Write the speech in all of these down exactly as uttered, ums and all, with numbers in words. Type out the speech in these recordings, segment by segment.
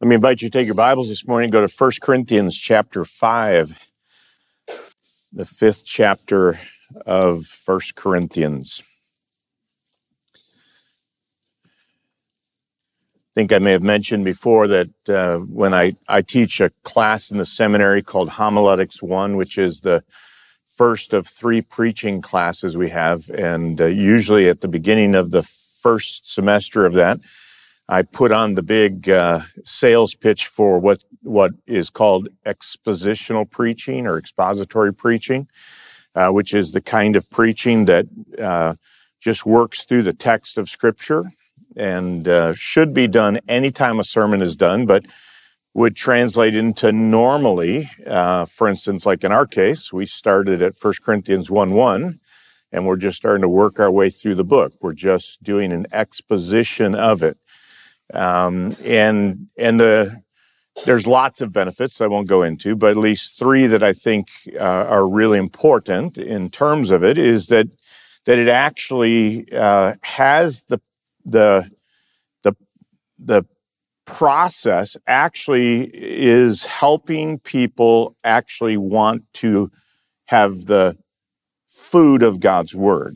Let me invite you to take your Bibles this morning, go to First Corinthians chapter five, the fifth chapter of First Corinthians. I think I may have mentioned before that uh, when I, I teach a class in the seminary called Homiletics one, which is the first of three preaching classes we have, and uh, usually at the beginning of the first semester of that, I put on the big uh, sales pitch for what what is called expositional preaching or expository preaching, uh, which is the kind of preaching that uh, just works through the text of Scripture and uh, should be done anytime a sermon is done, but would translate into normally, uh, for instance, like in our case, we started at First Corinthians one one, and we're just starting to work our way through the book. We're just doing an exposition of it. Um, and, and, the, there's lots of benefits I won't go into, but at least three that I think, uh, are really important in terms of it is that, that it actually, uh, has the, the, the, the process actually is helping people actually want to have the food of God's Word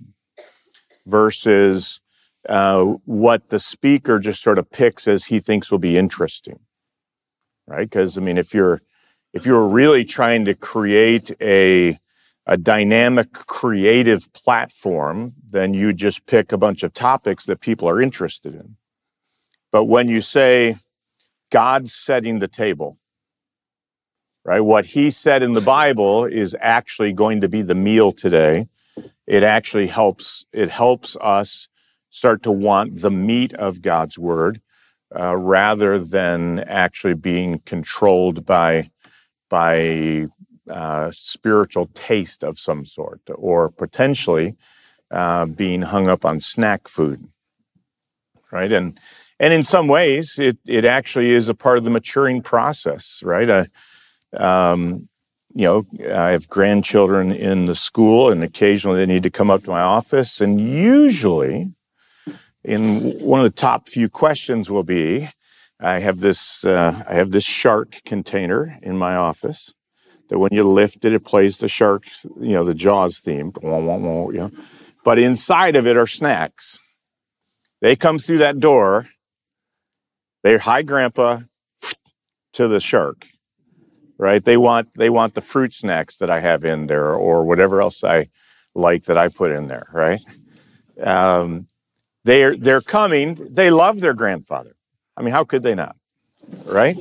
versus Uh, what the speaker just sort of picks as he thinks will be interesting, right? Because I mean, if you're if you're really trying to create a a dynamic, creative platform, then you just pick a bunch of topics that people are interested in. But when you say God's setting the table, right? What He said in the Bible is actually going to be the meal today. It actually helps. It helps us start to want the meat of God's Word, uh, rather than actually being controlled by by uh, spiritual taste of some sort, or potentially uh, being hung up on snack food, right? And and in some ways, it it actually is a part of the maturing process, right? Uh, um, you know, I have grandchildren in the school, and occasionally they need to come up to my office, and usually, in one of the top few questions will be, I have this uh, I have this shark container in my office that when you lift it, it plays the shark, you know, the Jaws theme. You know. But inside of it are snacks. They come through that door. They're hi, Grandpa, to the shark, right? They want they want the fruit snacks that I have in there, or whatever else I like that I put in there, right? Um, They're, they're coming. They love their grandfather. I mean, how could they not, right?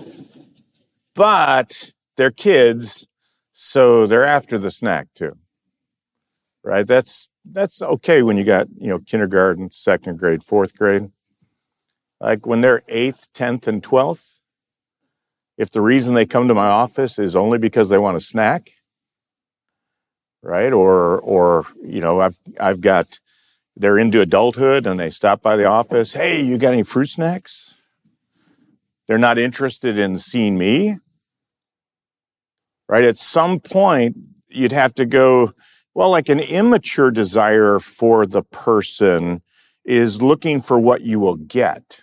But they're kids, so they're after the snack too, right? That's, that's okay when you got, you know, kindergarten, second grade, fourth grade. Like when they're eighth, tenth, and twelfth, if the reason they come to my office is only because they want a snack, right? Or, or, you know, I've, I've got, they're into adulthood and they stop by the office. Hey, you got any fruit snacks? They're not interested in seeing me, right? At some point, you'd have to go, well, like an immature desire for the person is looking for what you will get.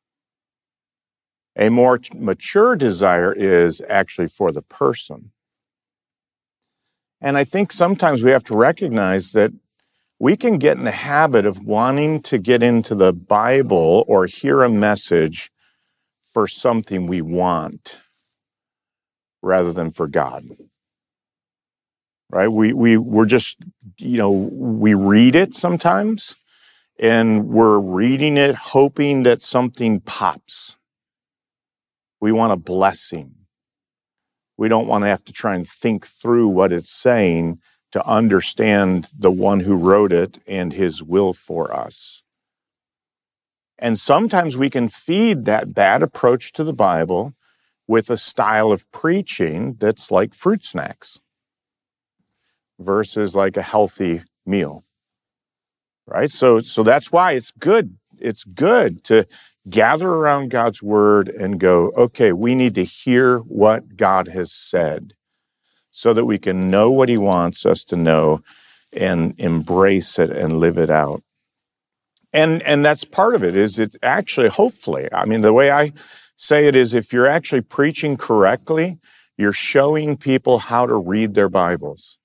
A more mature desire is actually for the person. And I think sometimes we have to recognize that we can get in the habit of wanting to get into the Bible or hear a message for something we want rather than for God. Right? We, we, we're just, you know, we read it sometimes and we're reading it hoping that something pops. We want a blessing. We don't want to have to try and think through what it's saying to understand the one who wrote it and his will for us. And sometimes we can feed that bad approach to the Bible with a style of preaching that's like fruit snacks versus like a healthy meal, right? So, so that's why it's good. It's good to gather around God's Word and go, okay, we need to hear what God has said, so that we can know what He wants us to know and embrace it and live it out. And and that's part of it, is it's actually, hopefully, I mean, the way I say it is if you're actually preaching correctly, you're showing people how to read their Bibles.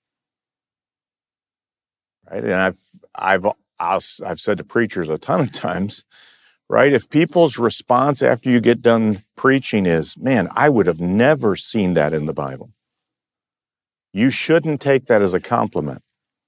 Right? And I've, I've, I've said to preachers a ton of times, right? If people's response after you get done preaching is, man, I would have never seen that in the Bible, you shouldn't take that as a compliment,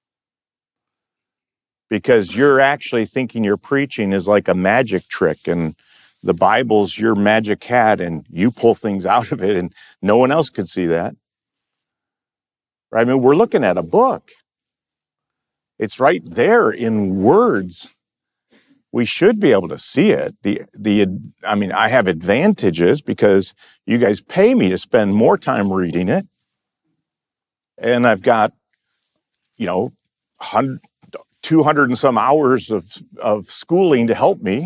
because you're actually thinking your preaching is like a magic trick and the Bible's your magic hat and you pull things out of it and no one else could see that. Right? I mean, we're looking at a book. It's right there in words. We should be able to see it. The, the, I mean, I have advantages because you guys pay me to spend more time reading it. And I've got, you know, two hundred and some hours of, of schooling to help me.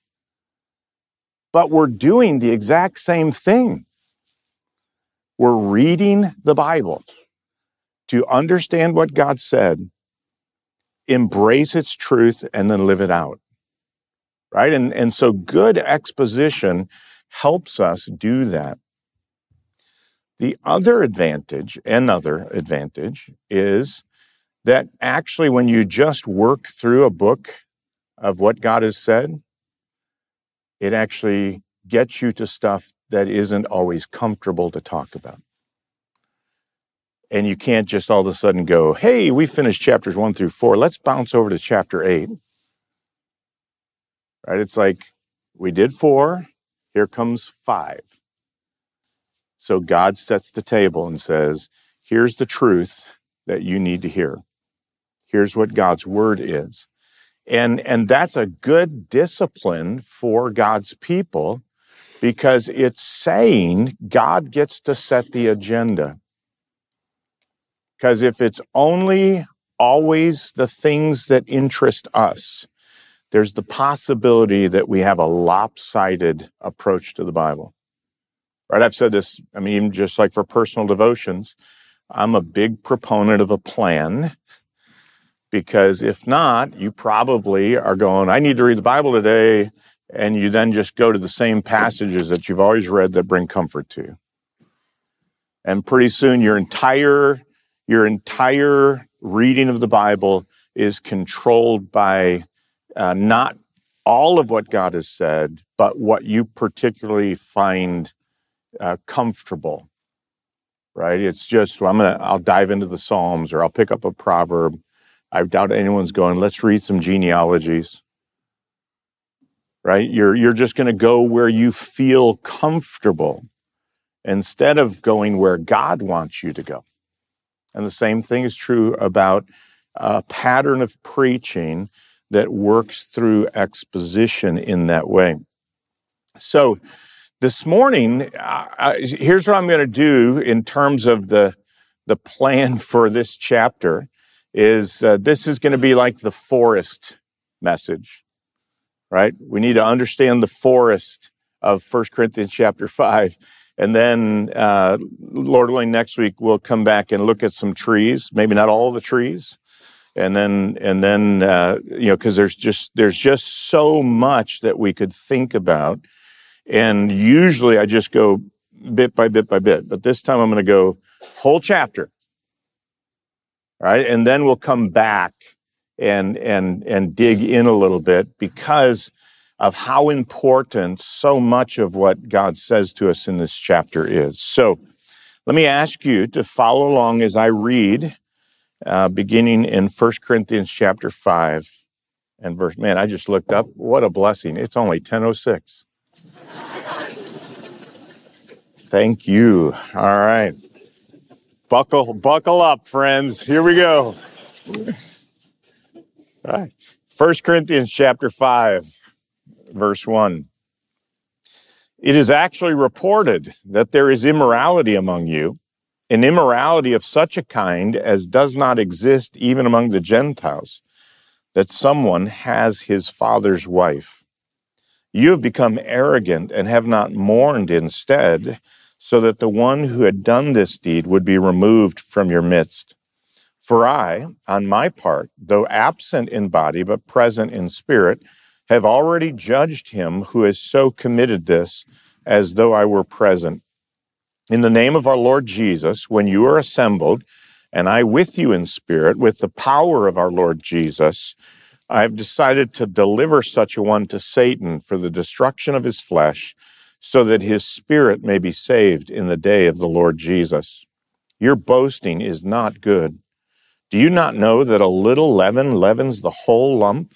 But we're doing the exact same thing. We're reading the Bible to understand what God said, embrace its truth, and then live it out. Right? And, and so good exposition helps us do that. The other advantage, another advantage, is that actually when you just work through a book of what God has said, it actually gets you to stuff that isn't always comfortable to talk about. And you can't just all of a sudden go, hey, we finished chapters one through four. Let's bounce over to chapter eight. Right? It's like, we did four, here comes five. So God sets the table and says, here's the truth that you need to hear. Here's what God's word is. And, and that's a good discipline for God's people because it's saying God gets to set the agenda. Because if it's only always the things that interest us, there's the possibility that we have a lopsided approach to the Bible. Right? I've said this, I mean, even just like for personal devotions, I'm a big proponent of a plan. Because if not, you probably are going, I need to read the Bible today, and you then just go to the same passages that you've always read that bring comfort to you. And pretty soon your entire, your entire reading of the Bible is controlled by uh, not all of what God has said, but what you particularly find uh, comfortable. Right? It's just, well, I'm gonna, I'll dive into the Psalms, or I'll pick up a proverb. I doubt anyone's going, let's read some genealogies, right? You're, you're just going to go where you feel comfortable instead of going where God wants you to go. And the same thing is true about a pattern of preaching that works through exposition in that way. So this morning, uh, here's what I'm going to do in terms of the, the plan for this chapter. Is uh, this is going to be like the forest message, right? We need to understand the forest of First Corinthians chapter five. And then, uh, Lord willing, next week we'll come back and look at some trees, maybe not all the trees. And then, and then, uh, you know, because there's just, there's just so much that we could think about. And usually I just go bit by bit by bit. But this time I'm going to go whole chapter. Right? And then we'll come back and, and, and dig in a little bit because of how important so much of what God says to us in this chapter is. So let me ask you to follow along as I read, uh, beginning in First Corinthians chapter five and verse, man, I just looked up. What a blessing. It's only ten oh six. Thank you. All right. Buckle, buckle up, friends. Here we go. All right. First Corinthians chapter five, verse one. It is actually reported that there is immorality among you, an immorality of such a kind as does not exist even among the Gentiles, that someone has his father's wife. You have become arrogant and have not mourned instead, so that the one who had done this deed would be removed from your midst. For I, on my part, though absent in body but present in spirit, have already judged him who has so committed this, as though I were present. In the name of our Lord Jesus, when you are assembled, and I with you in spirit, with the power of our Lord Jesus, I have decided to deliver such a one to Satan for the destruction of his flesh, so that his spirit may be saved in the day of the Lord Jesus. Your boasting is not good. Do you not know that a little leaven leavens the whole lump?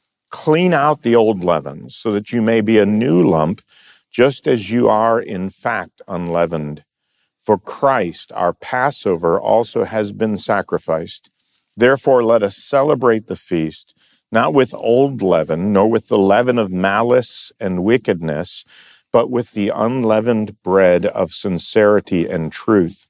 Clean out the old leaven, so that you may be a new lump, just as you are in fact unleavened. For Christ, our Passover, also has been sacrificed. Therefore, let us celebrate the feast, not with old leaven, nor with the leaven of malice and wickedness, but with the unleavened bread of sincerity and truth.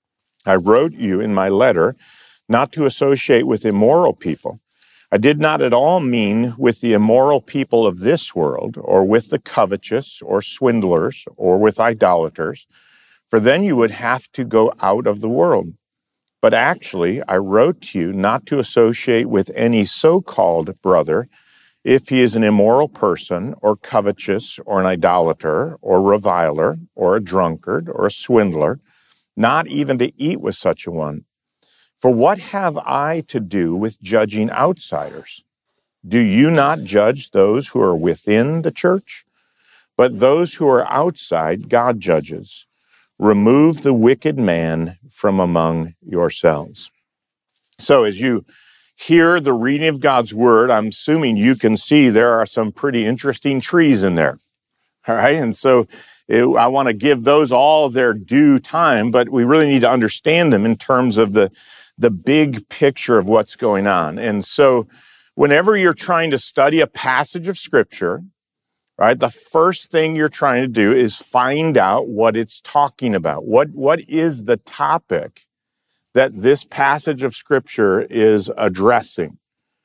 I wrote you in my letter not to associate with immoral people. I did not at all mean with the immoral people of this world, or with the covetous, or swindlers, or with idolaters, for then you would have to go out of the world. But actually, I wrote to you not to associate with any so-called brother if he is an immoral person, or covetous, or an idolater, or reviler, or a drunkard, or a swindler, not even to eat with such a one. For what have I to do with judging outsiders? Do you not judge those who are within the church? But those who are outside, God judges. Remove the wicked man from among yourselves. So as you hear the reading of God's word, I'm assuming you can see there are some pretty interesting trees in there. All right, and so it, I want to give those all their due time, but we really need to understand them in terms of the the big picture of what's going on. And so whenever you're trying to study a passage of Scripture, right, the first thing you're trying to do is find out what it's talking about. What, what is the topic that this passage of Scripture is addressing?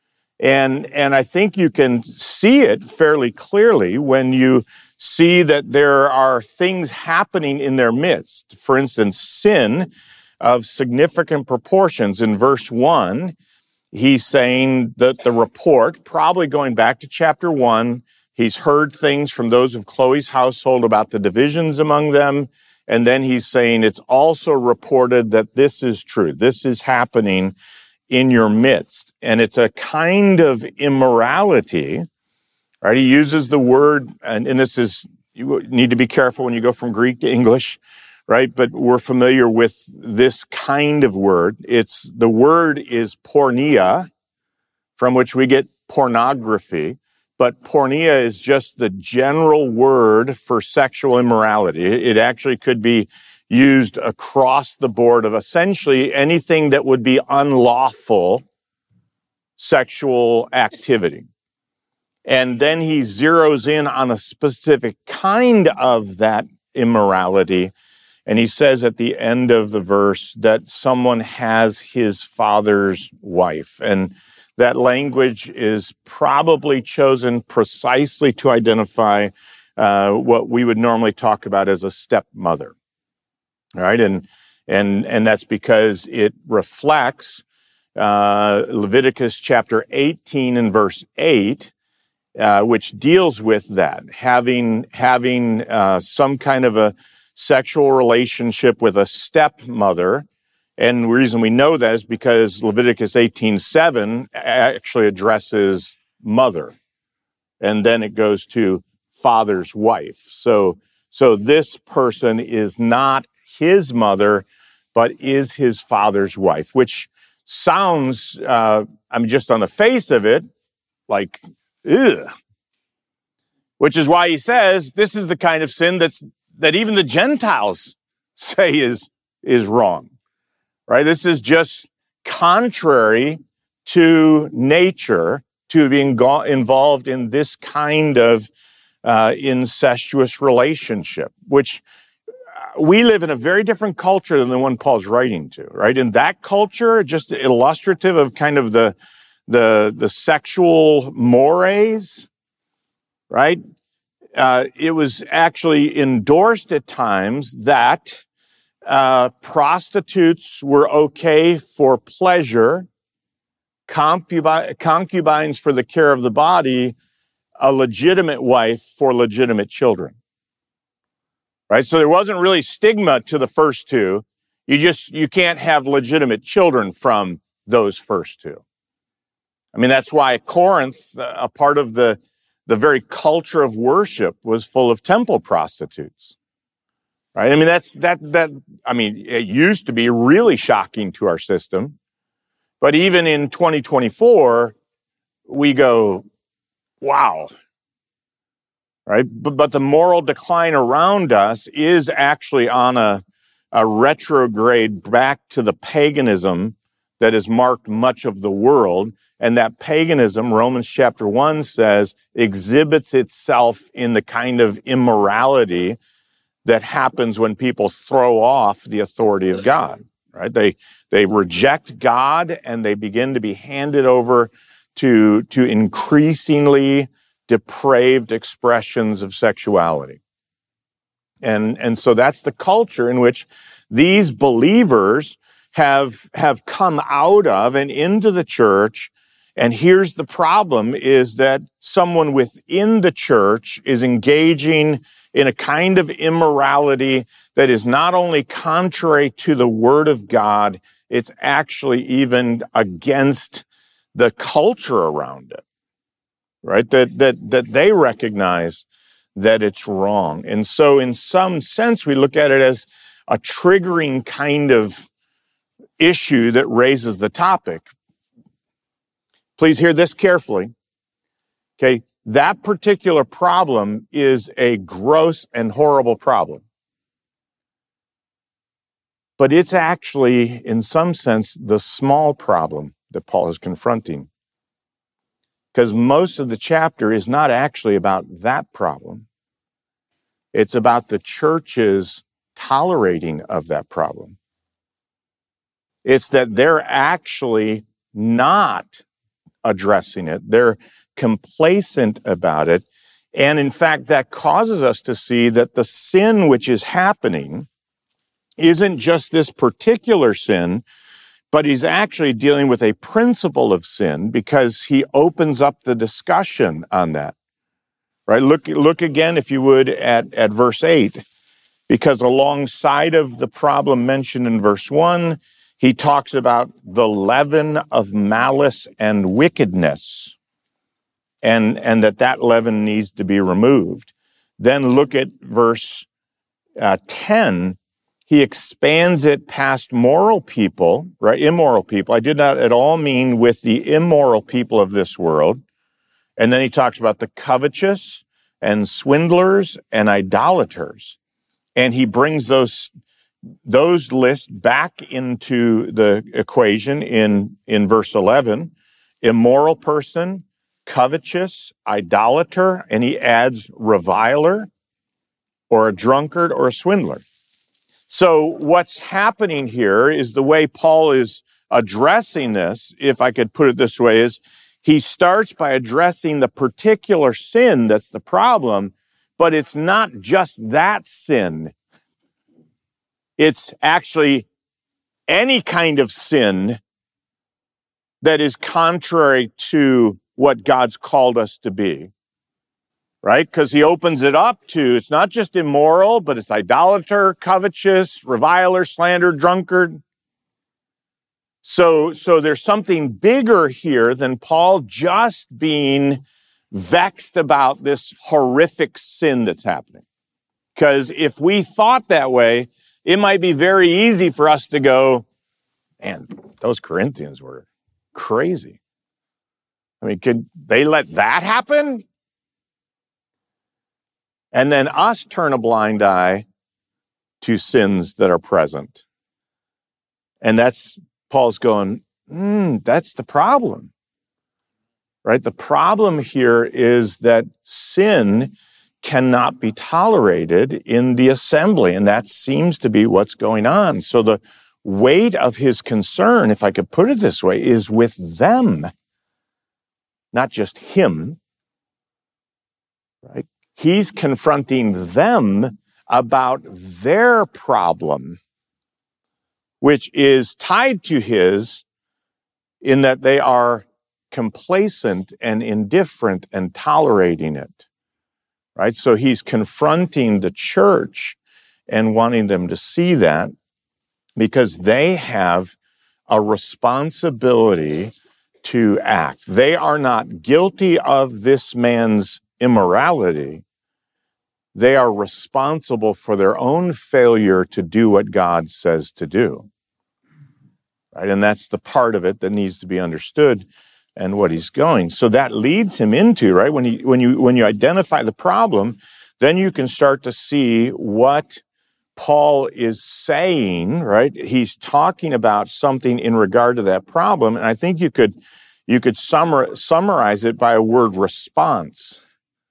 And, and I think you can see it fairly clearly when you see that there are things happening in their midst. For instance, sin of significant proportions. In verse one, he's saying that the report, probably going back to chapter one, he's heard things from those of Chloe's household about the divisions among them. And then he's saying it's also reported that this is true. This is happening in your midst. And it's a kind of immorality, right? He uses the word, and, and this is, you need to be careful when you go from Greek to English, right? But we're familiar with this kind of word. It's, the word is porneia, from which we get pornography. But porneia is just the general word for sexual immorality. It actually could be used across the board of essentially anything that would be unlawful sexual activity. And then he zeroes in on a specific kind of that immorality. And he says at the end of the verse that someone has his father's wife. And that language is probably chosen precisely to identify uh, what we would normally talk about as a stepmother. All right, and and and that's because it reflects uh, Leviticus chapter eighteen and verse eight, uh, which deals with that, having having uh, some kind of a sexual relationship with a stepmother. And the reason we know that is because Leviticus eighteen seven actually addresses mother. And then it goes to father's wife. So, so this person is not his mother, but is his father's wife, which sounds, uh, I mean, just on the face of it, like, ugh. Which is why he says this is the kind of sin that's that even the Gentiles say is, is wrong, right? This is just contrary to nature to being go- involved in this kind of uh, incestuous relationship, which we live in a very different culture than the one Paul's writing to, right? In that culture, just illustrative of kind of the, the, the sexual mores, right? Uh, it was actually endorsed at times that uh, prostitutes were okay for pleasure, concubi- concubines for the care of the body, a legitimate wife for legitimate children. right? So there wasn't really stigma to the first two. You just, you can't have legitimate children from those first two. I mean, that's why Corinth, a part of the, the very culture of worship, was full of temple prostitutes, right? I mean, that's, that, that, I mean, it used to be really shocking to our system. But even in twenty twenty-four, we go, wow, right? But, but the moral decline around us is actually on a, a retrograde back to the paganism that has marked much of the world. And that paganism, Romans chapter one says, exhibits itself in the kind of immorality that happens when people throw off the authority of God, right? They, they reject God and they begin to be handed over to, to increasingly depraved expressions of sexuality. And, and so that's the culture in which these believers have, have come out of and into the church. And here's the problem, is that someone within the church is engaging in a kind of immorality that is not only contrary to the Word of God, it's actually even against the culture around it, right? That, that, that they recognize that it's wrong. And so in some sense, we look at it as a triggering kind of issue that raises the topic. Please hear this carefully. Okay, that particular problem is a gross and horrible problem. But it's actually, in some sense, the small problem that Paul is confronting. Because most of the chapter is not actually about that problem. It's about the church's tolerating of that problem. It's that they're actually not addressing it. They're complacent about it. And in fact, that causes us to see that the sin which is happening isn't just this particular sin, but he's actually dealing with a principle of sin because he opens up the discussion on that. Right? Look, look again, if you would, at, at verse eight, because alongside of the problem mentioned in verse one, he talks about the leaven of malice and wickedness, and, and that that leaven needs to be removed. Then look at verse uh, ten. He expands it past moral people, right? Immoral people. I did not at all mean with the immoral people of this world. And then he talks about the covetous and swindlers and idolaters. And he brings those those lists back into the equation in, in verse eleven. Immoral person, covetous, idolater, and he adds reviler or a drunkard or a swindler. So what's happening here is the way Paul is addressing this, if I could put it this way, is he starts by addressing the particular sin that's the problem, but it's not just that sin. It's actually any kind of sin that is contrary to what God's called us to be, right? Because he opens it up to, it's not just immoral, but it's idolater, covetous, reviler, slander, drunkard. So, so there's something bigger here than Paul just being vexed about this horrific sin that's happening. Because if we thought that way, it might be very easy for us to go, man, those Corinthians were crazy. I mean, could they let that happen? And then us turn a blind eye to sins that are present. And that's, Paul's going, mm, that's the problem, right? The problem here is that sin cannot be tolerated in the assembly, and that seems to be what's going on. So the weight of his concern, if I could put it this way, is with them, not just him, right? He's confronting them about their problem, which is tied to his in that they are complacent and indifferent and tolerating it, right? So he's confronting the church and wanting them to see that, because they have a responsibility to act. They are not guilty of this man's immorality. They are responsible for their own failure to do what God says to do. Right? And that's the part of it that needs to be understood and what he's going. So that leads him into, right, when you when you when you identify the problem, then you can start to see what Paul is saying, right? He's talking about something in regard to that problem, and I think you could you could summar, summarize it by a word: response.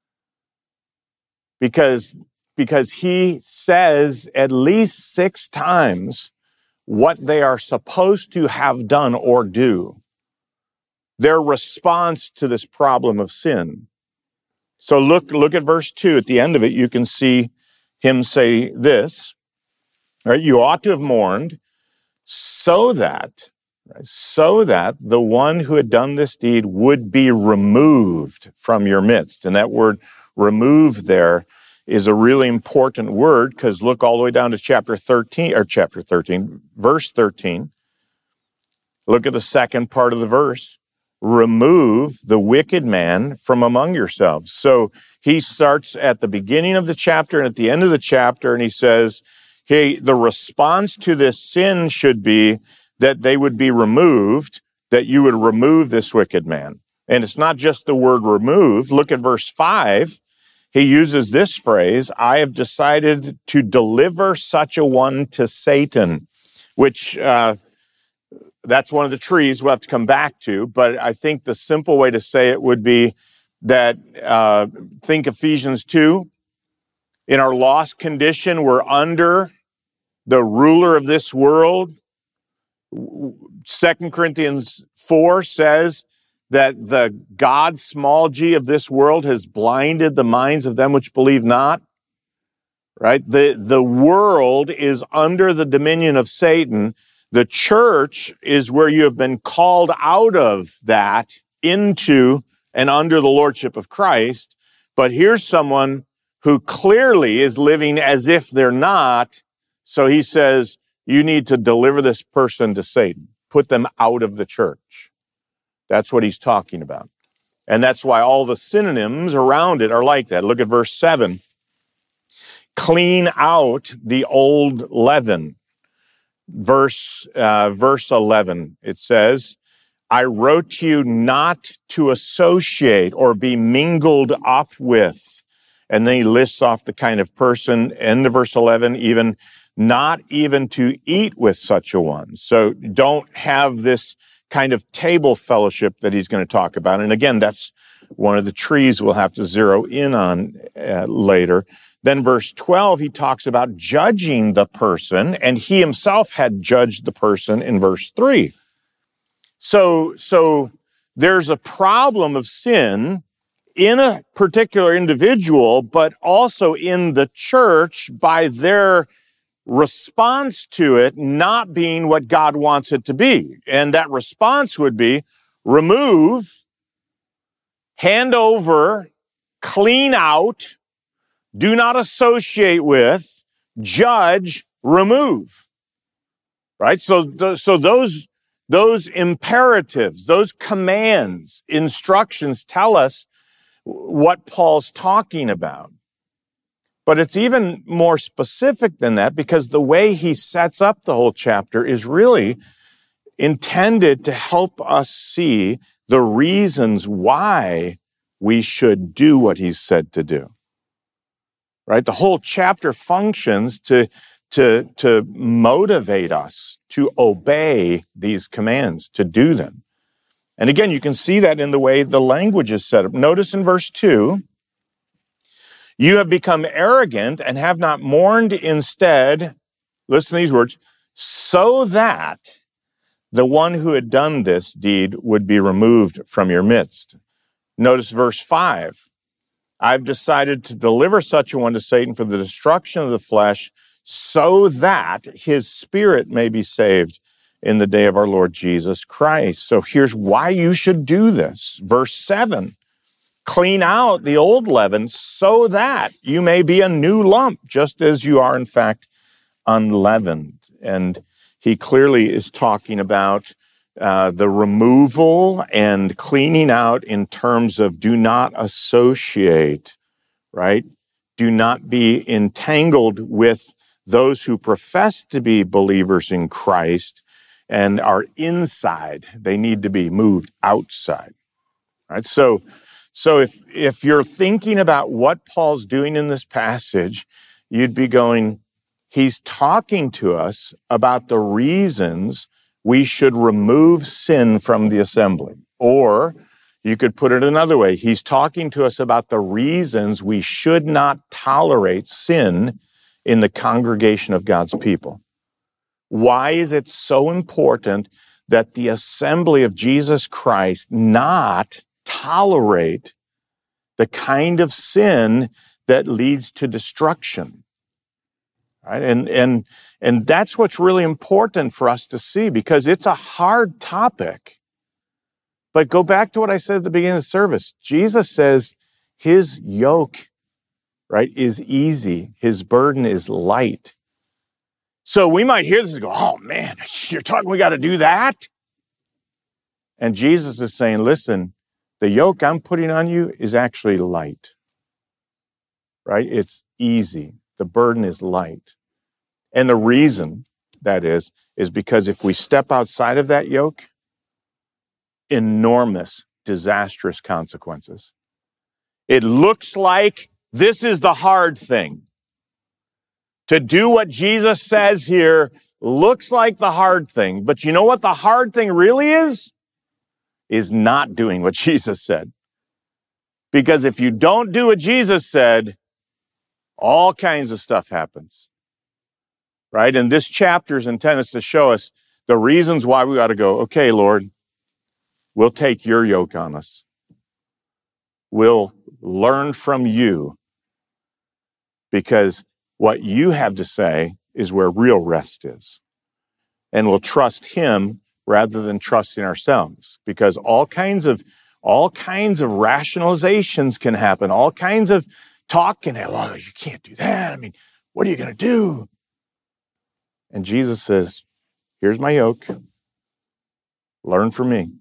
Because because he says at least six times what they are supposed to have done or do. Their response to this problem of sin. So look, look at verse two. At the end of it, you can see him say this, right? You ought to have mourned so that, right, so that the one who had done this deed would be removed from your midst. And that word remove there is a really important word, because look all the way down to chapter thirteen, or chapter thirteen, verse thirteen. Look at the second part of the verse. Remove the wicked man from among yourselves. So he starts at the beginning of the chapter and at the end of the chapter, and he says, hey, the response to this sin should be that they would be removed, that you would remove this wicked man. And it's not just the word remove. Look at verse five. He uses this phrase, I have decided to deliver such a one to Satan, which uh, that's one of the trees we'll have to come back to. But I think the simple way to say it would be that, uh, think Ephesians two. In our lost condition, we're under the ruler of this world. Second Corinthians four says that the God, small g, of this world has blinded the minds of them which believe not. Right? The, the world is under the dominion of Satan. The church is where you have been called out of that into and under the lordship of Christ. But here's someone who clearly is living as if they're not. So he says, you need to deliver this person to Satan. Put them out of the church. That's what he's talking about. And that's why all the synonyms around it are like that. Look at verse seven. Clean out the old leaven. Verse, uh, verse eleven, it says, I wrote to you not to associate or be mingled up with. And then he lists off the kind of person, end of verse eleven, even not even to eat with such a one. So don't have this kind of table fellowship that he's going to talk about. And again, that's one of the trees we'll have to zero in on uh, later. Then verse twelve, he talks about judging the person, and he himself had judged the person in verse three. So, so there's a problem of sin in a particular individual, but also in the church by their response to it not being what God wants it to be. And that response would be remove, hand over, clean out, do not associate with, judge, remove. Right? So, so those, those imperatives, those commands, instructions tell us what Paul's talking about. But it's even more specific than that, because the way he sets up the whole chapter is really intended to help us see the reasons why we should do what he's said to do. Right? The whole chapter functions to, to, to motivate us to obey these commands, to do them. And again, you can see that in the way the language is set up. Notice in verse two, you have become arrogant and have not mourned instead, listen to these words, so that the one who had done this deed would be removed from your midst. Notice verse five. I've decided to deliver such a one to Satan for the destruction of the flesh, so that his spirit may be saved in the day of our Lord Jesus Christ. So here's why you should do this. Verse seven. clean out the old leaven so that you may be a new lump, just as you are, in fact, unleavened. And he clearly is talking about uh, the removal and cleaning out in terms of do not associate, right? Do not be entangled with those who profess to be believers in Christ and are inside. They need to be moved outside, right? So, so if, if you're thinking about what Paul's doing in this passage, you'd be going, he's talking to us about the reasons we should remove sin from the assembly. Or you could put it another way. He's talking to us about the reasons we should not tolerate sin in the congregation of God's people. Why is it so important that the assembly of Jesus Christ not tolerate the kind of sin that leads to destruction? Right? And, and, and that's what's really important for us to see, because it's a hard topic. But go back to what I said at the beginning of the service. Jesus says his yoke, right, is easy. His burden is light. So we might hear this and go, oh man, you're talking, we got to do that? And Jesus is saying, listen, the yoke I'm putting on you is actually light, right? It's easy. The burden is light. And the reason that is, is because if we step outside of that yoke, enormous, disastrous consequences. It looks like this is the hard thing. To do what Jesus says here looks like the hard thing. But you know what the hard thing really is? Is not doing what Jesus said. Because if you don't do what Jesus said, all kinds of stuff happens. Right? And this chapter is intended to show us the reasons why we ought to go, okay, Lord, we'll take your yoke on us. We'll learn from you, because what you have to say is where real rest is. And we'll trust him rather than trusting ourselves, because all kinds of all kinds of rationalizations can happen. All kinds of talk can happen. Well, you can't do that. I mean, what are you going to do? And Jesus says, here's my yoke. Learn from me.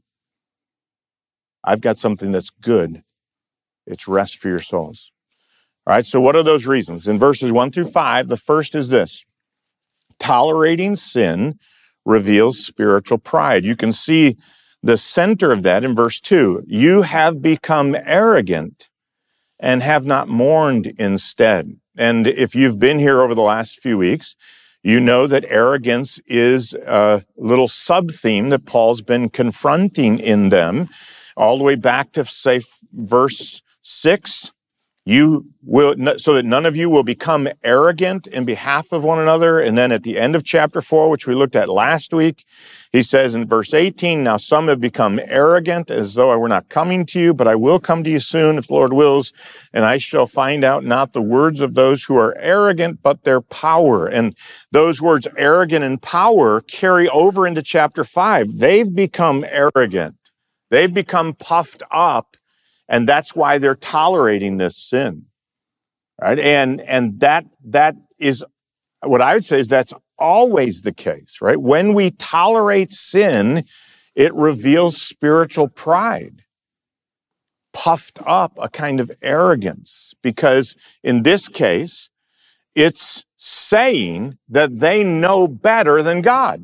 I've got something that's good. It's rest for your souls. All right, so what are those reasons? In verses one through five, the first is this. Tolerating sin reveals spiritual pride. You can see the center of that in verse two. You have become arrogant and have not mourned instead. And if you've been here over the last few weeks, you know that arrogance is a little sub-theme that Paul's been confronting in them, all the way back to, say, verse six. You will, so that none of you will become arrogant in behalf of one another. And then at the end of chapter four, which we looked at last week, he says in verse eighteen, now some have become arrogant as though I were not coming to you, but I will come to you soon if the Lord wills, and I shall find out not the words of those who are arrogant, but their power. And those words arrogant and power carry over into chapter five. They've become arrogant. They've become puffed up. And that's why they're tolerating this sin, right? And, and that, that is what I would say is that's always the case, right? When we tolerate sin, it reveals spiritual pride, puffed up, a kind of arrogance, because in this case, it's saying that they know better than God,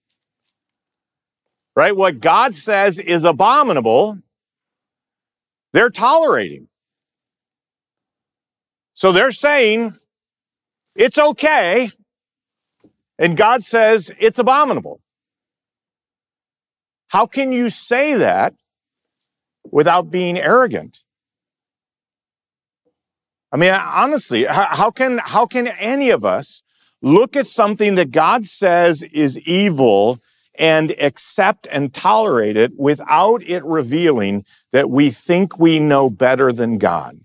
right? What God says is abominable, they're tolerating. So they're saying it's okay, and God says it's abominable. How can you say that without being arrogant? I mean, honestly, how can, how can any of us look at something that God says is evil and accept and tolerate it without it revealing that we think we know better than God?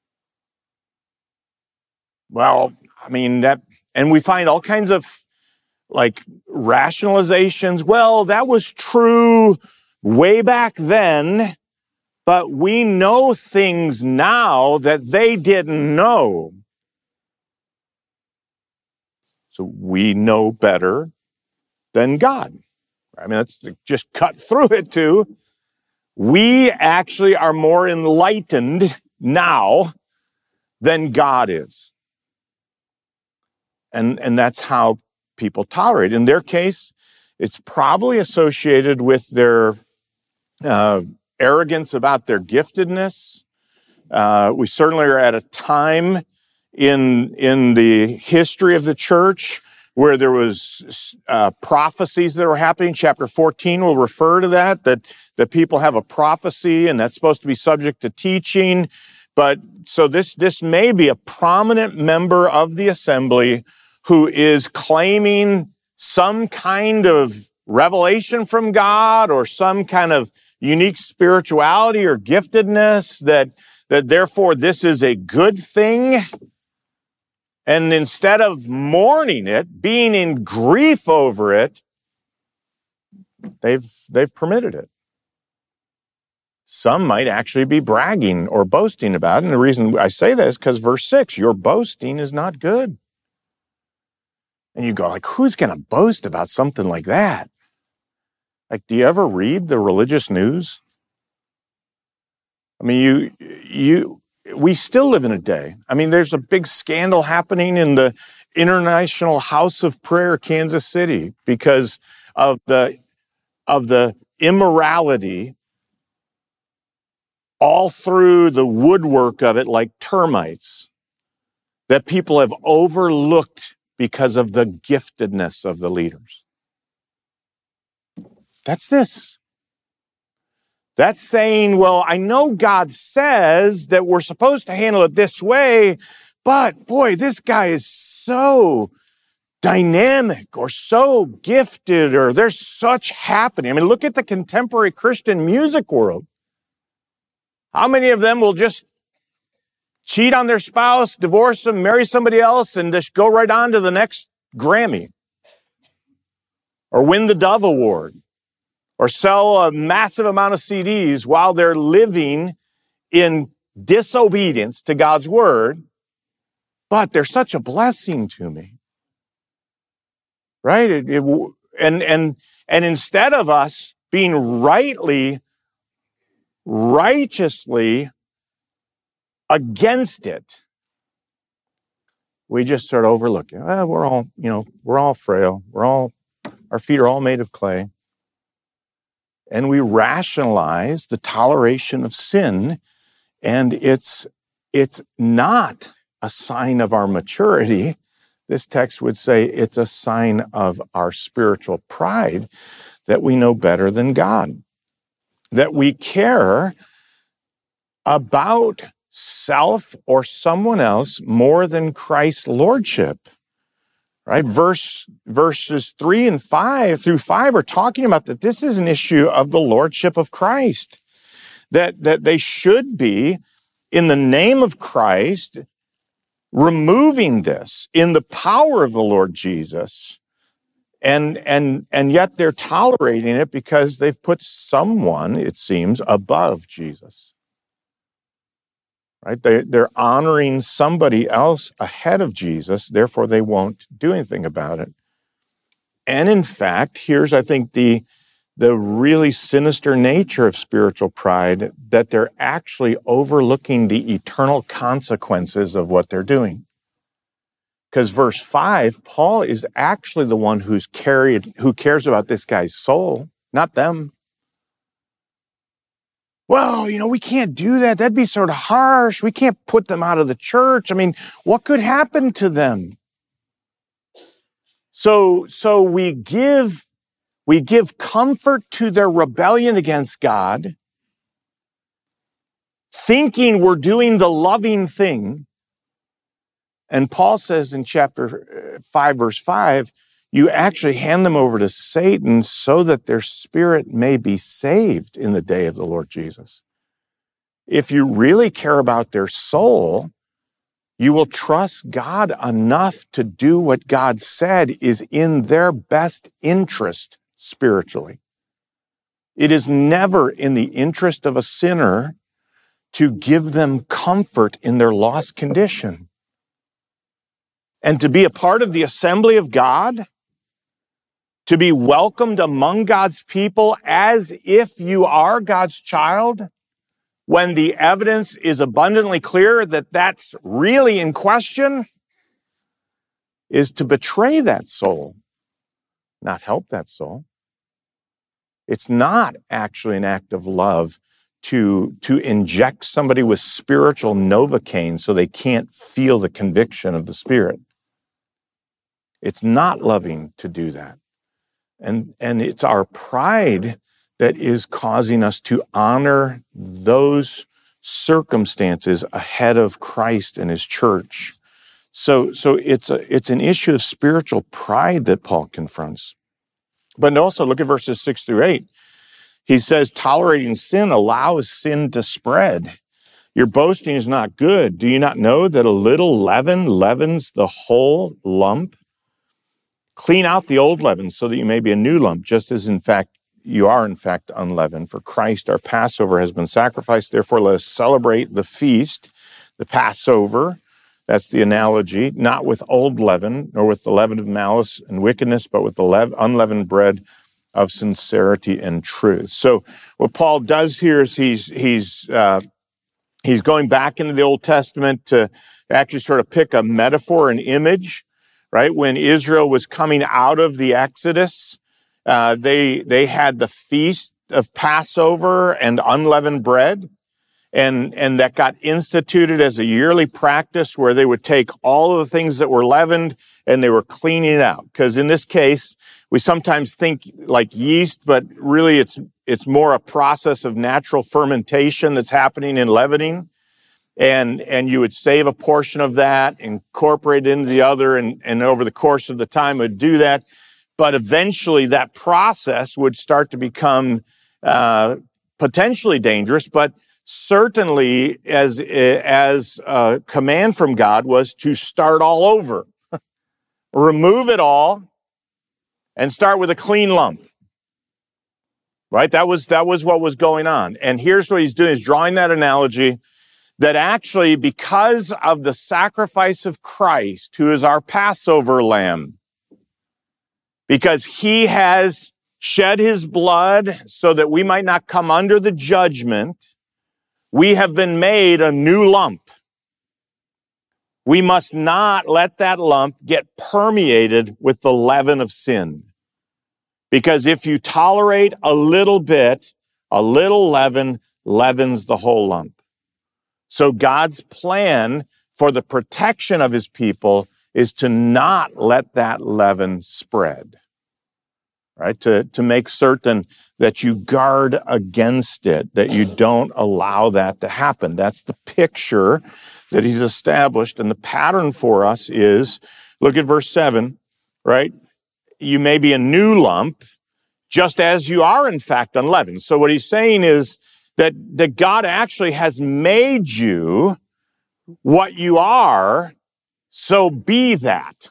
Well, I mean, that, and we find all kinds of like rationalizations. Well, that was true way back then, but we know things now that they didn't know. So we know better than God. I mean, let's just cut through it too. We actually are more enlightened now than God is. And, and that's how people tolerate. In their case, it's probably associated with their uh, arrogance about their giftedness. Uh, we certainly are at a time in, in the history of the church where there was uh, prophecies that were happening. Chapter fourteen will refer to that, that, that people have a prophecy and that's supposed to be subject to teaching. But so this, this may be a prominent member of the assembly who is claiming some kind of revelation from God or some kind of unique spirituality or giftedness that, that therefore this is a good thing. And instead of mourning it, being in grief over it, they've, they've permitted it. Some might actually be bragging or boasting about it. And the reason I say that is because verse six, your boasting is not good. And you go like, who's going to boast about something like that? Like, do you ever read the religious news? I mean, you, you, we still live in a day. I mean, there's a big scandal happening in the International House of Prayer, Kansas City, because of the, of the immorality all through the woodwork of it, like termites, that people have overlooked because of the giftedness of the leaders. That's this. That's saying, well, I know God says that we're supposed to handle it this way, but boy, this guy is so dynamic or so gifted, or there's such happening. I mean, look at the contemporary Christian music world. How many of them will just cheat on their spouse, divorce them, marry somebody else, and just go right on to the next Grammy? Or win the Dove Award? Or sell a massive amount of C Ds while they're living in disobedience to God's word, but they're such a blessing to me. Right? It, it, and, and, and instead of us being rightly, righteously against it, we just sort of overlook it. Well, we're all, you know, we're all frail. We're all, our feet are all made of clay. And we rationalize the toleration of sin, and it's, it's not a sign of our maturity. This text would say it's a sign of our spiritual pride that we know better than God, that we care about self or someone else more than Christ's lordship. Right? Verse, verses three and five through five are talking about that this is an issue of the lordship of Christ. That, that they should be, in the name of Christ, removing this in the power of the Lord Jesus. And, and, and yet they're tolerating it because they've put someone, it seems, above Jesus. Right? They, they're honoring somebody else ahead of Jesus, therefore they won't do anything about it. And in fact, here's, I think, the, the really sinister nature of spiritual pride, that they're actually overlooking the eternal consequences of what they're doing. Because verse five, Paul is actually the one who's carried, who cares about this guy's soul, not them. Well, you know, we can't do that. That'd be sort of harsh. We can't put them out of the church. I mean, what could happen to them? So, so we give, we give comfort to their rebellion against God, thinking we're doing the loving thing. And Paul says in chapter five, verse five, you actually hand them over to Satan so that their spirit may be saved in the day of the Lord Jesus. If you really care about their soul, you will trust God enough to do what God said is in their best interest spiritually. It is never in the interest of a sinner to give them comfort in their lost condition. And to be a part of the assembly of God, to be welcomed among God's people as if you are God's child, when the evidence is abundantly clear that that's really in question, is to betray that soul, not help that soul. It's not actually an act of love to, to inject somebody with spiritual Novocaine so they can't feel the conviction of the Spirit. It's not loving to do that. And, and it's our pride that is causing us to honor those circumstances ahead of Christ and his church. So, so it's a, it's an issue of spiritual pride that Paul confronts. But also look at verses six through eight. He says, tolerating sin allows sin to spread. Your boasting is not good. Do you not know that a little leaven leavens the whole lump? Clean out the old leaven so that you may be a new lump, just as in fact you are in fact unleavened. For Christ, our Passover, has been sacrificed. Therefore, let us celebrate the feast, the Passover. That's the analogy, not with old leaven, nor with the leaven of malice and wickedness, but with the lev- unleavened bread of sincerity and truth. So what Paul does here is he's he's uh, he's going back into the Old Testament to actually sort of pick a metaphor, an image, right? When Israel was coming out of the Exodus, uh, they they had the feast of Passover and unleavened bread. And, and that got instituted as a yearly practice where they would take all of the things that were leavened and they were cleaning it out. Because in this case, we sometimes think like yeast, but really it's, it's more a process of natural fermentation that's happening in leavening. And, and you would save a portion of that, incorporate it into the other, and, and over the course of the time would do that. But eventually that process would start to become, uh, potentially dangerous, but certainly, as as a command from God was to start all over, remove it all, and start with a clean lump. Right? That was that was what was going on. And here's what he's doing: he's drawing that analogy that actually, because of the sacrifice of Christ, who is our Passover lamb, because he has shed his blood so that we might not come under the judgment, we have been made a new lump. We must not let that lump get permeated with the leaven of sin. Because if you tolerate a little bit, a little leaven leavens the whole lump. So God's plan for the protection of his people is to not let that leaven spread. Right? To, to make certain that you guard against it, that you don't allow that to happen. That's the picture that he's established. And the pattern for us is, look at verse seven, right? You may be a new lump, just as you are in fact unleavened. So what he's saying is that, that God actually has made you what you are, so be that.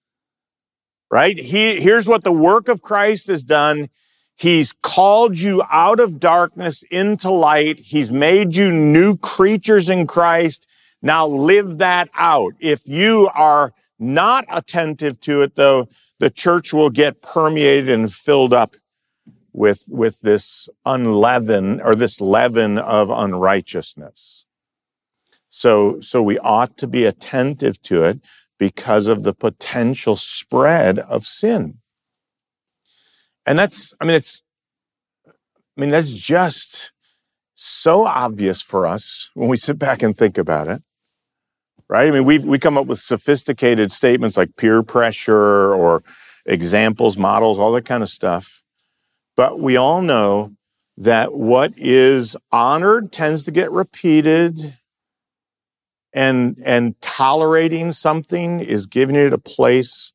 Right? He, here's what the work of Christ has done. He's called you out of darkness into light. He's made you new creatures in Christ. Now live that out. If you are not attentive to it, though, the church will get permeated and filled up with, with this unleaven or this leaven of unrighteousness. So, so we ought to be attentive to it, because of the potential spread of sin. And that's, I mean, it's, I mean, that's just so obvious for us when we sit back and think about it, right? I mean, we we come up with sophisticated statements like peer pressure or examples, models, all that kind of stuff. But we all know that what is honored tends to get repeated. And, and tolerating something is giving it a place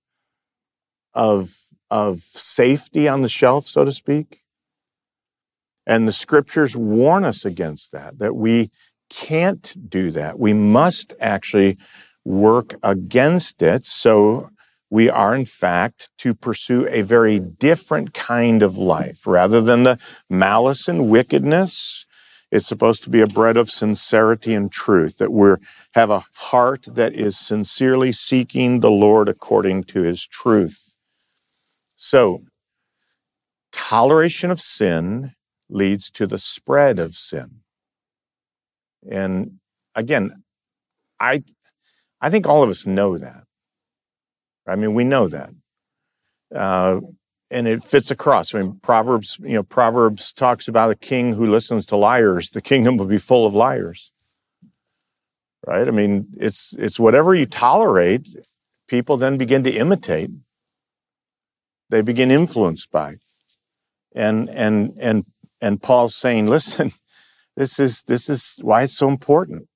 of, of safety on the shelf, so to speak. And the scriptures warn us against that, that we can't do that. We must actually work against it. So we are, in fact, to pursue a very different kind of life. Rather than the malice and wickedness, it's supposed to be a bread of sincerity and truth, that we have a heart that is sincerely seeking the Lord according to his truth. So, toleration of sin leads to the spread of sin. And again, I, I think all of us know that. I mean, we know that. Uh, and it fits across. I mean, Proverbs, you know, Proverbs talks about a king who listens to liars. The kingdom will be full of liars. Right? I mean, it's it's whatever you tolerate, people then begin to imitate. They begin influenced by. And and and and Paul's saying, listen, this is this is why it's so important.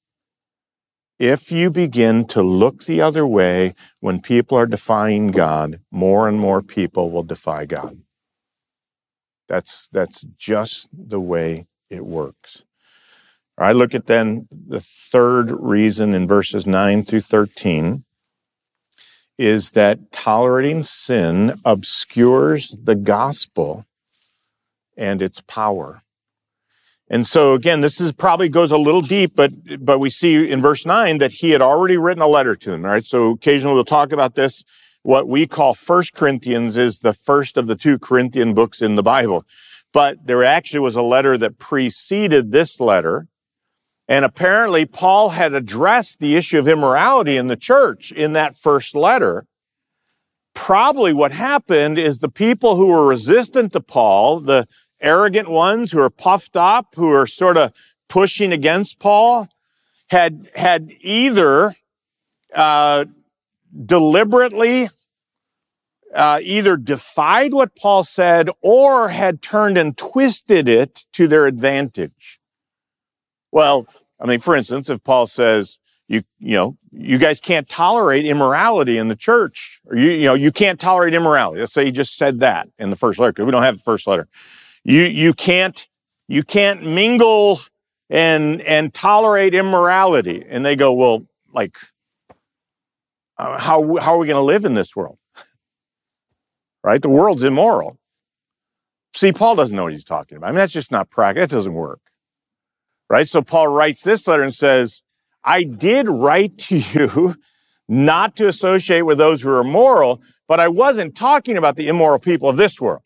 If you begin to look the other way when people are defying God, more and more people will defy God. That's, that's just the way it works. All right, look at then the third reason in verses nine through thirteen is that tolerating sin obscures the gospel and its power. And so again, this is probably goes a little deep, but but we see in verse nine that he had already written a letter to them, all right? So occasionally we'll talk about this. What we call First Corinthians is the first of the two Corinthian books in the Bible. But there actually was a letter that preceded this letter. And apparently Paul had addressed the issue of immorality in the church in that first letter. Probably what happened is the people who were resistant to Paul, the arrogant ones who are puffed up, who are sort of pushing against Paul, had had either uh, deliberately uh, either defied what Paul said or had turned and twisted it to their advantage. Well, I mean, for instance, if Paul says, you you know, you guys can't tolerate immorality in the church, or you you know, you can't tolerate immorality. Let's say he just said that in the first letter, because we don't have the first letter. You you can't you can't mingle and and tolerate immorality. And they go, well, like, uh, how how are we going to live in this world? Right? The world's immoral. See, Paul doesn't know what he's talking about. I mean, that's just not practical. That doesn't work. Right? So Paul writes this letter and says, I did write to you not to associate with those who are immoral, but I wasn't talking about the immoral people of this world.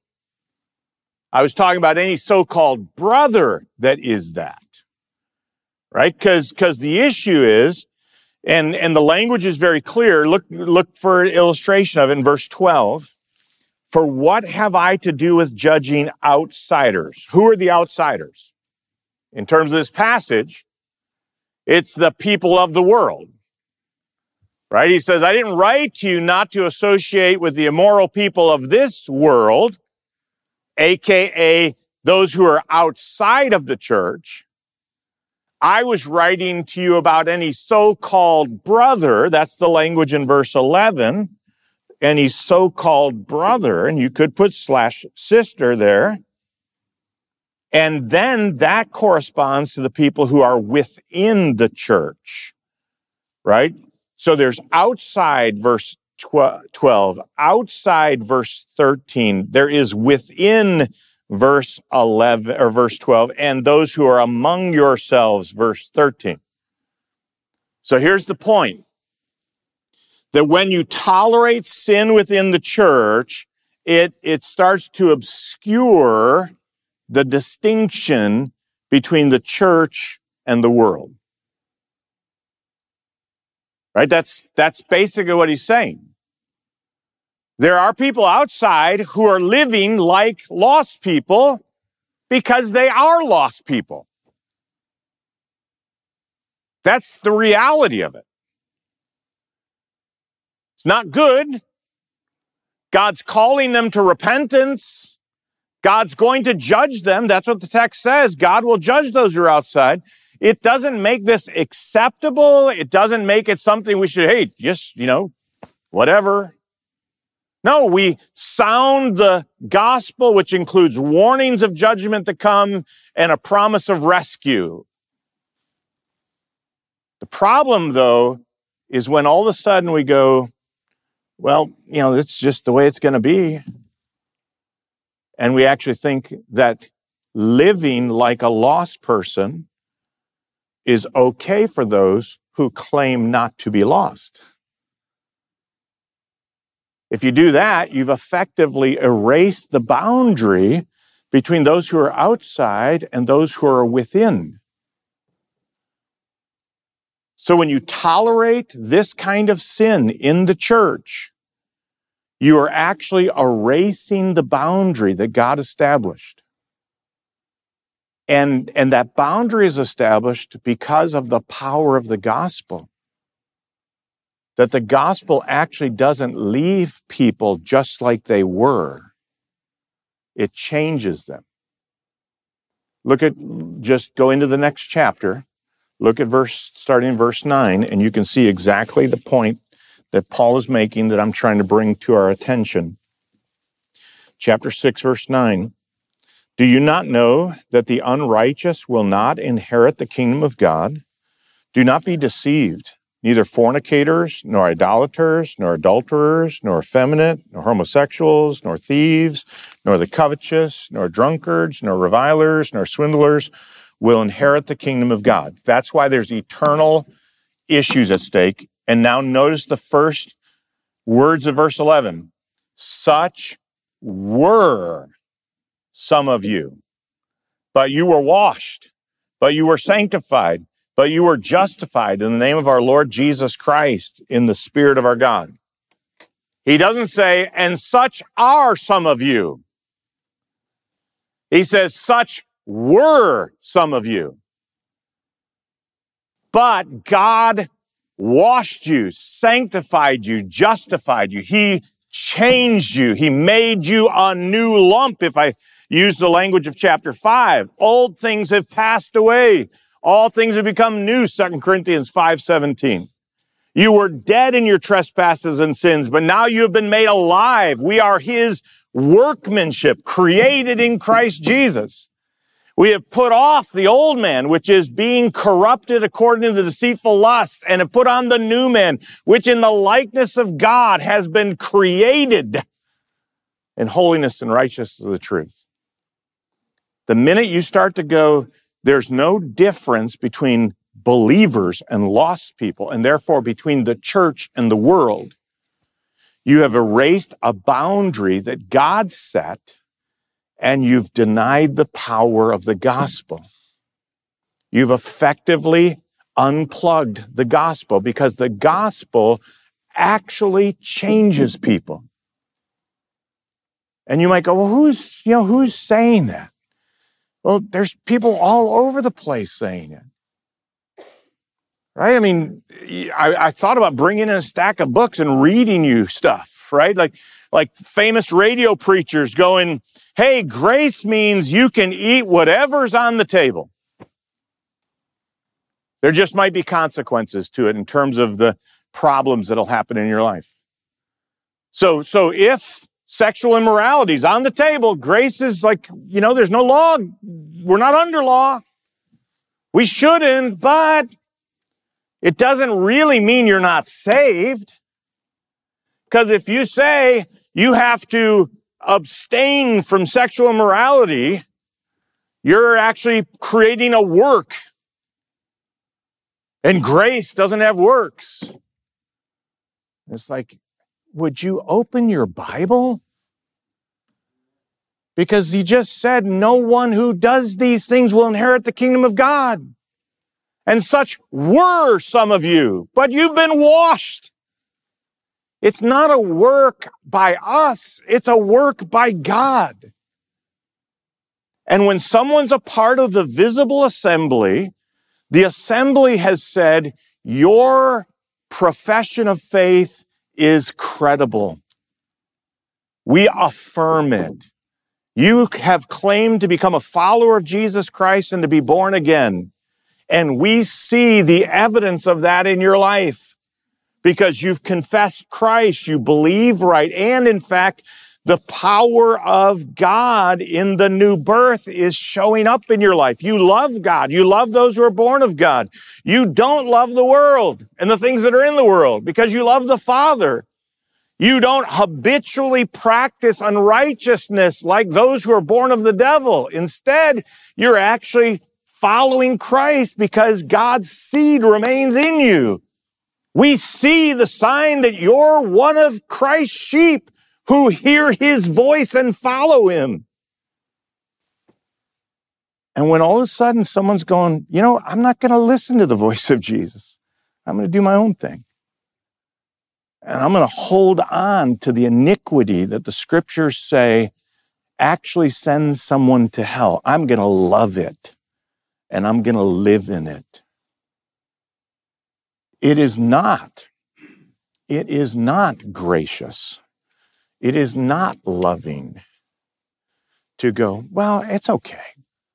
I was talking about any so-called brother that is that, right? Because because the issue is, and, and the language is very clear. Look, look for an illustration of it in verse twelve. For what have I to do with judging outsiders? Who are the outsiders? In terms of this passage, it's the people of the world, right? He says, I didn't write to you not to associate with the immoral people of this world, A K A those who are outside of the church. I was writing to you about any so-called brother. That's the language in verse eleven. Any so-called brother, and you could put slash sister there. And then that corresponds to the people who are within the church, right? So there's outside verse twelve, outside verse thirteen. There is within verse eleven or verse twelve, and those who are among yourselves, verse thirteen. So here's the point. That when you tolerate sin within the church, it, it starts to obscure the distinction between the church and the world. Right? That's, that's basically what he's saying. There are people outside who are living like lost people because they are lost people. That's the reality of it. It's not good. God's calling them to repentance. God's going to judge them. That's what the text says. God will judge those who are outside. It doesn't make this acceptable. It doesn't make it something we should, hey, just, you know, whatever. No, we sound the gospel, which includes warnings of judgment to come and a promise of rescue. The problem, though, is when all of a sudden we go, well, you know, it's just the way it's going to be. And we actually think that living like a lost person is okay for those who claim not to be lost. If you do that, you've effectively erased the boundary between those who are outside and those who are within. So when you tolerate this kind of sin in the church, you are actually erasing the boundary that God established. And, and that boundary is established because of the power of the gospel. That the gospel actually doesn't leave people just like they were. It changes them. Look at, just go into the next chapter. Look at verse, starting in verse nine, and you can see exactly the point that Paul is making that I'm trying to bring to our attention. Chapter six, verse nine. Do you not know that the unrighteous will not inherit the kingdom of God? Do not be deceived. Neither fornicators, nor idolaters, nor adulterers, nor effeminate, nor homosexuals, nor thieves, nor the covetous, nor drunkards, nor revilers, nor swindlers will inherit the kingdom of God. That's why there's eternal issues at stake. And now notice the first words of verse eleven. Such were some of you, but you were washed, but you were sanctified, but you were justified in the name of our Lord Jesus Christ in the Spirit of our God. He doesn't say, and such are some of you. He says, such were some of you. But God washed you, sanctified you, justified you. He changed you. He made you a new lump, if I use the language of chapter five. Old things have passed away. All things have become new, Second Corinthians five seventeen. You were dead in your trespasses and sins, but now you have been made alive. We are his workmanship, created in Christ Jesus. We have put off the old man, which is being corrupted according to the deceitful lust, and have put on the new man, which in the likeness of God has been created in holiness and righteousness of the truth. The minute you start to go, there's no difference between believers and lost people, and therefore between the church and the world, you have erased a boundary that God set, and you've denied the power of the gospel. You've effectively unplugged the gospel, because the gospel actually changes people. And you might go, well, who's, you know, who's saying that? Well, there's people all over the place saying it. Right? I mean, I, I thought about bringing in a stack of books and reading you stuff, right? Like, like famous radio preachers going, hey, grace means you can eat whatever's on the table. There just might be consequences to it in terms of the problems that'll happen in your life. So, so if sexual immorality is on the table, grace is like, you know, there's no law. We're not under law. We shouldn't, but it doesn't really mean you're not saved. Because if you say you have to abstain from sexual immorality, you're actually creating a work. And grace doesn't have works. It's like, would you open your Bible? Because he just said, no one who does these things will inherit the kingdom of God. And such were some of you, but you've been washed. It's not a work by us, it's a work by God. And when someone's a part of the visible assembly, the assembly has said, your profession of faith is credible. We affirm it. You have claimed to become a follower of Jesus Christ and to be born again. And we see the evidence of that in your life because you've confessed Christ, you believe right, and in fact, the power of God in the new birth is showing up in your life. You love God. You love those who are born of God. You don't love the world and the things that are in the world because you love the Father. You don't habitually practice unrighteousness like those who are born of the devil. Instead, you're actually following Christ because God's seed remains in you. We see the sign that you're one of Christ's sheep who hear his voice and follow him. And when all of a sudden someone's going, you know, I'm not going to listen to the voice of Jesus. I'm going to do my own thing. And I'm going to hold on to the iniquity that the scriptures say actually sends someone to hell. I'm going to love it, and I'm going to live in it. It is not, it is not gracious. It is not loving to go, well, it's okay.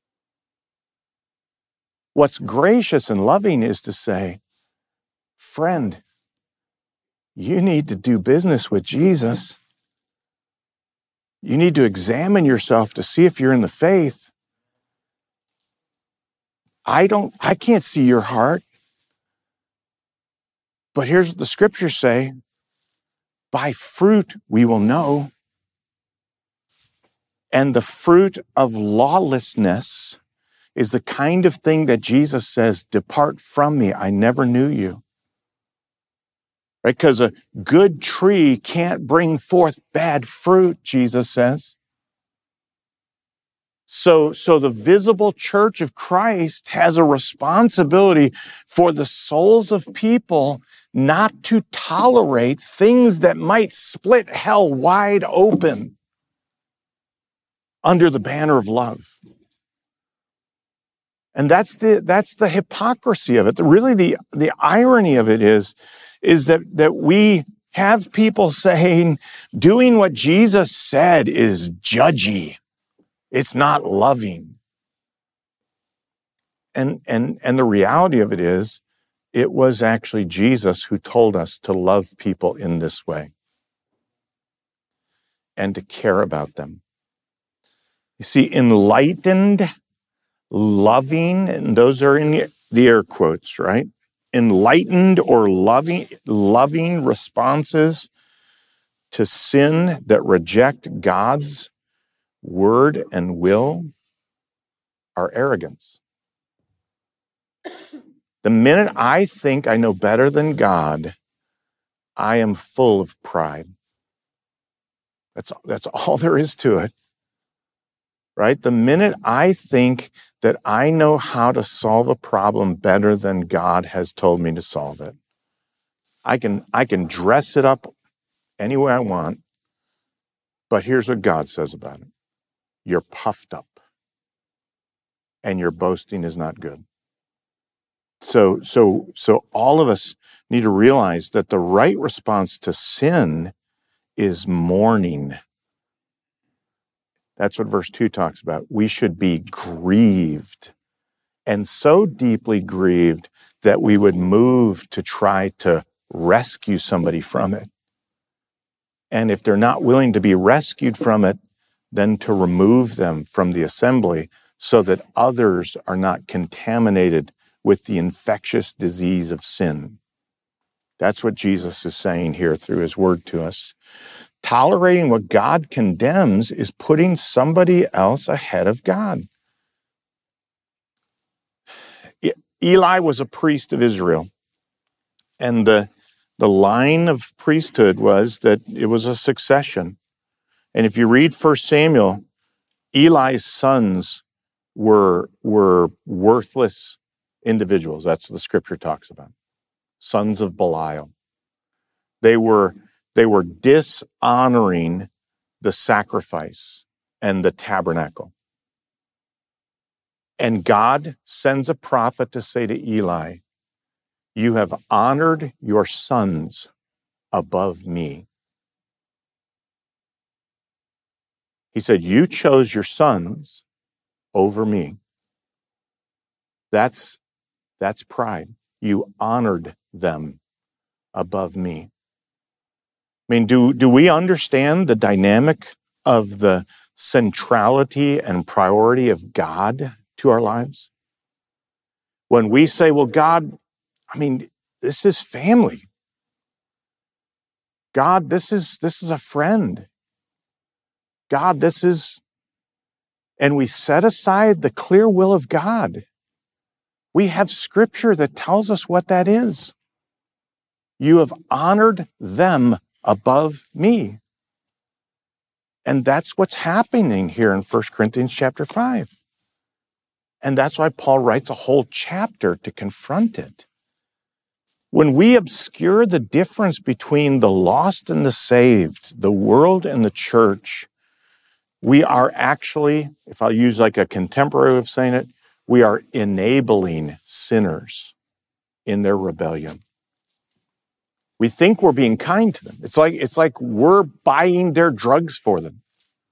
What's gracious and loving is to say, friend, you need to do business with Jesus. You need to examine yourself to see if you're in the faith. I don't, I can't see your heart. But here's what the scriptures say. By fruit we will know. And the fruit of lawlessness is the kind of thing that Jesus says, depart from me, I never knew you. Right? Because a good tree can't bring forth bad fruit, Jesus says. So, so the visible church of Christ has a responsibility for the souls of people not to tolerate things that might split hell wide open under the banner of love. And that's the, that's the hypocrisy of it. Really, the, the irony of it is, is that, that we have people saying, doing what Jesus said is judgy. It's not loving. And, and, and the reality of it is, it was actually Jesus who told us to love people in this way and to care about them. You see, enlightened, loving, and those are in the air quotes, right? Enlightened or loving, loving responses to sin that reject God's word and will are arrogance. The minute I think I know better than God, I am full of pride. That's, that's all there is to it, right? The minute I think that I know how to solve a problem better than God has told me to solve it, I can, I can dress it up any way I want, but here's what God says about it. You're puffed up, and your boasting is not good. So, so, so all of us need to realize that the right response to sin is mourning. That's what verse two talks about. We should be grieved, and so deeply grieved that we would move to try to rescue somebody from it. And if they're not willing to be rescued from it, then to remove them from the assembly so that others are not contaminated with the infectious disease of sin. That's what Jesus is saying here through his word to us. Tolerating what God condemns is putting somebody else ahead of God. Eli was a priest of Israel, and the, the line of priesthood was that it was a succession. And if you read First Samuel, Eli's sons were, were worthless individuals. That's what the scripture talks about. Sons of Belial. They were, they were dishonoring the sacrifice and the tabernacle. And God sends a prophet to say to Eli, you have honored your sons above me. He said, you chose your sons over me. That's, that's pride. You honored them above me. I mean, do, do we understand the dynamic of the centrality and priority of God to our lives? When we say, well, God, I mean, this is family. God, this is, this is a friend. God, this is, and we set aside the clear will of God. We have scripture that tells us what that is. You have honored them above me. And that's what's happening here in First Corinthians chapter five. And that's why Paul writes a whole chapter to confront it. When we obscure the difference between the lost and the saved, the world and the church, we are actually, if I'll use like a contemporary way of saying it, we are enabling sinners in their rebellion. We think we're being kind to them. It's like, it's like we're buying their drugs for them.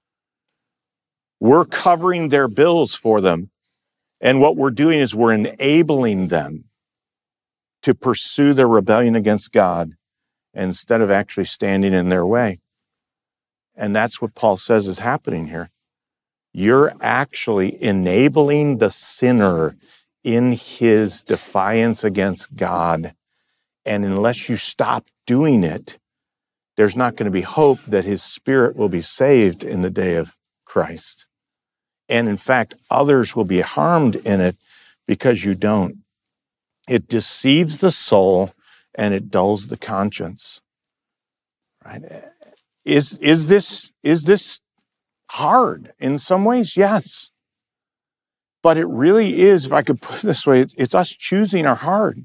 We're covering their bills for them. And what we're doing is we're enabling them to pursue their rebellion against God instead of actually standing in their way. And that's what Paul says is happening here. You're actually enabling the sinner in his defiance against God. And unless you stop doing it, there's not going to be hope that his spirit will be saved in the day of Christ. And in fact, others will be harmed in it because you don't. It deceives the soul and it dulls the conscience. Right? Is, is this, is this hard in some ways? Yes. But it really is, if I could put it this way, it's, it's us choosing our hard.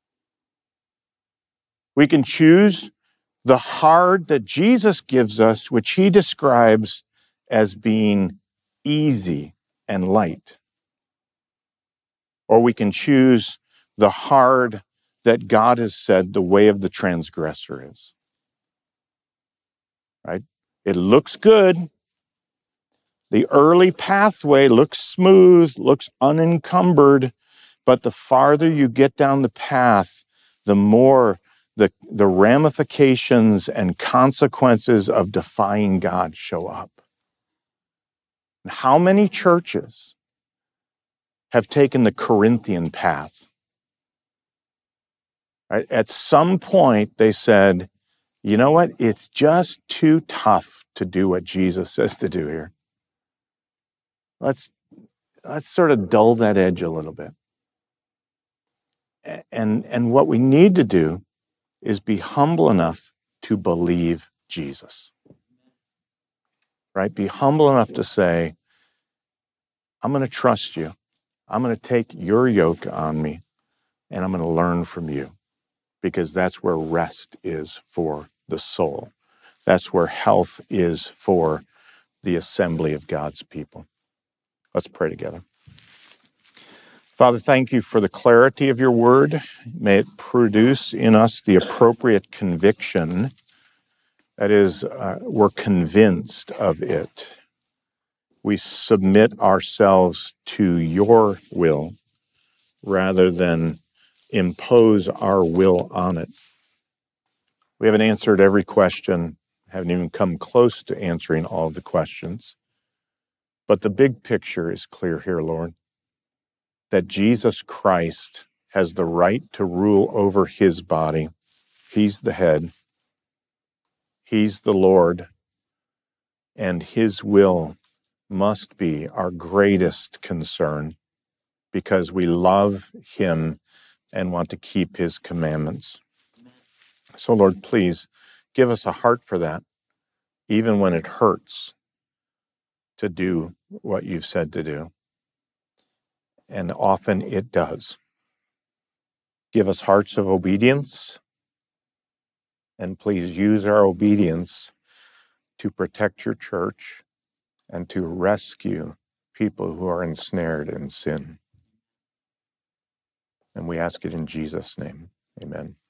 We can choose the hard that Jesus gives us, which he describes as being easy and light. Or we can choose the hard that God has said the way of the transgressor is. Right? It looks good. The early pathway looks smooth, looks unencumbered, but the farther you get down the path, the more the, the ramifications and consequences of defying God show up. And how many churches have taken the Corinthian path? Right? At some point, they said, you know what? It's just too tough to do what Jesus says to do here. Let's, let's sort of dull that edge a little bit. And, and what we need to do is be humble enough to believe Jesus. Right? Be humble enough to say, I'm going to trust you. I'm going to take your yoke on me, and I'm going to learn from you, because that's where rest is for the soul. That's where health is for the assembly of God's people. Let's pray together. Father, thank you for the clarity of your word. May it produce in us the appropriate conviction. That is, uh, we're convinced of it. We submit ourselves to your will rather than impose our will on it. We haven't answered every question, haven't even come close to answering all of the questions. But the big picture is clear here, Lord, that Jesus Christ has the right to rule over his body. He's the head. He's the Lord. And his will must be our greatest concern, because we love him and want to keep his commandments. So, Lord, please give us a heart for that, even when it hurts to do what you've said to do. And often it does. Give us hearts of obedience, and please use our obedience to protect your church and to rescue people who are ensnared in sin. And we ask it in Jesus' name. Amen.